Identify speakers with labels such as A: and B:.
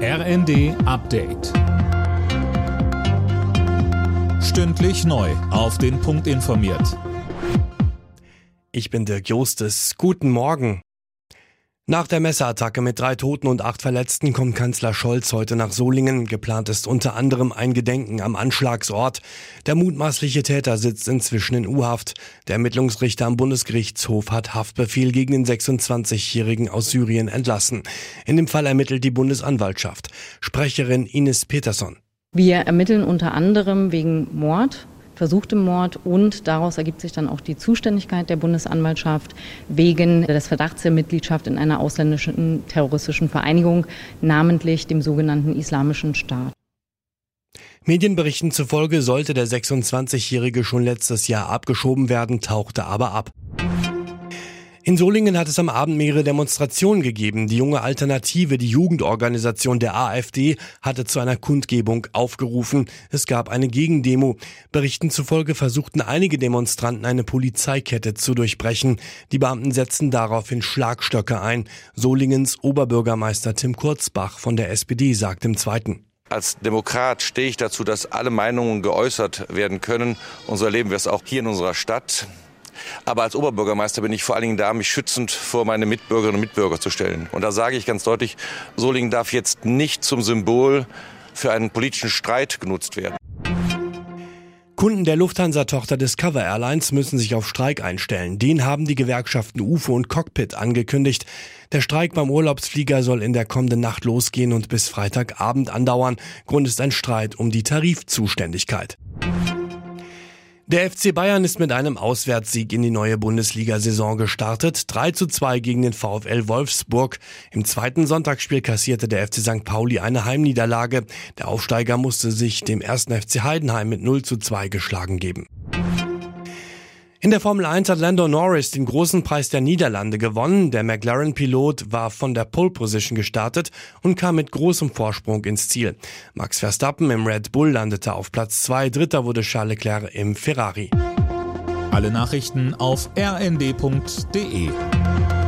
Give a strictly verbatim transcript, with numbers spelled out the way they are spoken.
A: R N D Update. Stündlich neu auf den Punkt informiert.
B: Ich bin Dirk Jostes. Guten Morgen. Nach der Messerattacke mit drei Toten und acht Verletzten kommt Kanzler Scholz heute nach Solingen. Geplant ist unter anderem ein Gedenken am Anschlagsort. Der mutmaßliche Täter sitzt inzwischen in U-Haft. Der Ermittlungsrichter am Bundesgerichtshof hat Haftbefehl gegen den sechsundzwanzigjährigen aus Syrien entlassen. In dem Fall ermittelt die Bundesanwaltschaft. Sprecherin Ines Peterson.
C: Wir ermitteln unter anderem wegen Mord, versuchtem Mord, und daraus ergibt sich dann auch die Zuständigkeit der Bundesanwaltschaft wegen des Verdachts der Mitgliedschaft in einer ausländischen terroristischen Vereinigung, namentlich dem sogenannten Islamischen Staat.
B: Medienberichten zufolge sollte der sechsundzwanzigjährige schon letztes Jahr abgeschoben werden, tauchte aber ab. In Solingen hat es am Abend mehrere Demonstrationen gegeben. Die Junge Alternative, die Jugendorganisation der AfD, hatte zu einer Kundgebung aufgerufen. Es gab eine Gegendemo. Berichten zufolge versuchten einige Demonstranten, eine Polizeikette zu durchbrechen. Die Beamten setzten daraufhin Schlagstöcke ein. Solingens Oberbürgermeister Tim Kurzbach von der S P D sagt im Zweiten:
D: Als Demokrat stehe ich dazu, dass alle Meinungen geäußert werden können. Und so erleben wir es auch hier in unserer Stadt. Aber als Oberbürgermeister bin ich vor allen Dingen da, mich schützend vor meine Mitbürgerinnen und Mitbürger zu stellen. Und da sage ich ganz deutlich, Solingen darf jetzt nicht zum Symbol für einen politischen Streit genutzt werden.
B: Kunden der Lufthansa-Tochter Discover Airlines müssen sich auf Streik einstellen. Den haben die Gewerkschaften U F O und Cockpit angekündigt. Der Streik beim Urlaubsflieger soll in der kommenden Nacht losgehen und bis Freitagabend andauern. Grund ist ein Streit um die Tarifzuständigkeit. Der F C Bayern ist mit einem Auswärtssieg in die neue Bundesliga-Saison gestartet. drei zu zwei gegen den VfL Wolfsburg. Im zweiten Sonntagsspiel kassierte der F C Sankt Pauli eine Heimniederlage. Der Aufsteiger musste sich dem ersten F C Heidenheim mit null zu zwei geschlagen geben. In der Formel eins hat Lando Norris den großen Preis der Niederlande gewonnen. Der McLaren-Pilot war von der Pole Position gestartet und kam mit großem Vorsprung ins Ziel. Max Verstappen im Red Bull landete auf Platz zwei, Dritter wurde Charles Leclerc im Ferrari.
A: Alle Nachrichten auf r n d punkt d e.